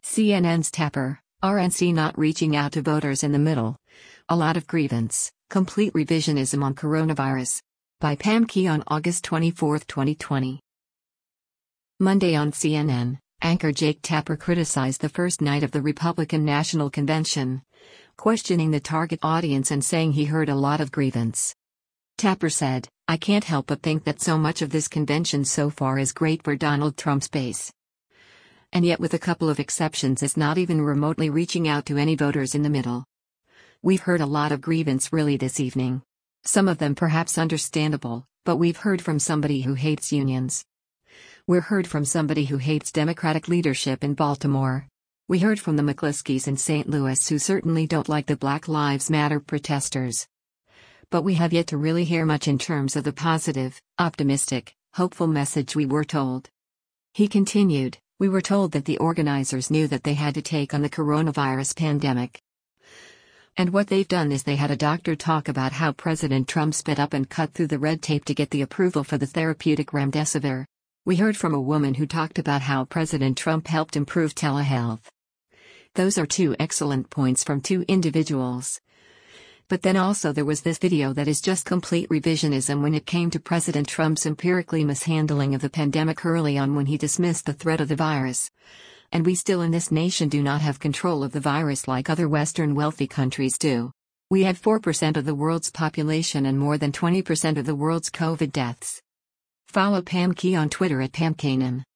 CNN's Tapper, RNC not reaching out to voters in the middle. A lot of grievance, complete revisionism on coronavirus. By Pam Key on August 24, 2020. Monday on CNN, anchor Jake Tapper criticized the first night of the Republican National Convention, questioning the target audience and saying he heard a lot of grievance. Tapper said, "I can't help but think that so much of this convention so far is great for Donald Trump's base. And yet, with a couple of exceptions, it's not even remotely reaching out to any voters in the middle. We've heard a lot of grievance really this evening. Some of them perhaps understandable, but we've heard from somebody who hates unions. We heard from somebody who hates Democratic leadership in Baltimore. We heard from the McCloskeys in St. Louis who certainly don't like the Black Lives Matter protesters. But we have yet to really hear much in terms of the positive, optimistic, hopeful message we were told." He continued, "We were told that the organizers knew that they had to take on the coronavirus pandemic. And what they've done is they had a doctor talk about how President Trump sped up and cut through the red tape to get the approval for the therapeutic remdesivir. We heard from a woman who talked about how President Trump helped improve telehealth. Those are two excellent points from two individuals. But then also there was this video that is just complete revisionism when it came to President Trump's empirically mishandling of the pandemic early on when he dismissed the threat of the virus. And we still in this nation do not have control of the virus like other Western wealthy countries do. We have 4% of the world's population and more than 20% of the world's COVID deaths." Follow Pam Key on Twitter at PamKanan.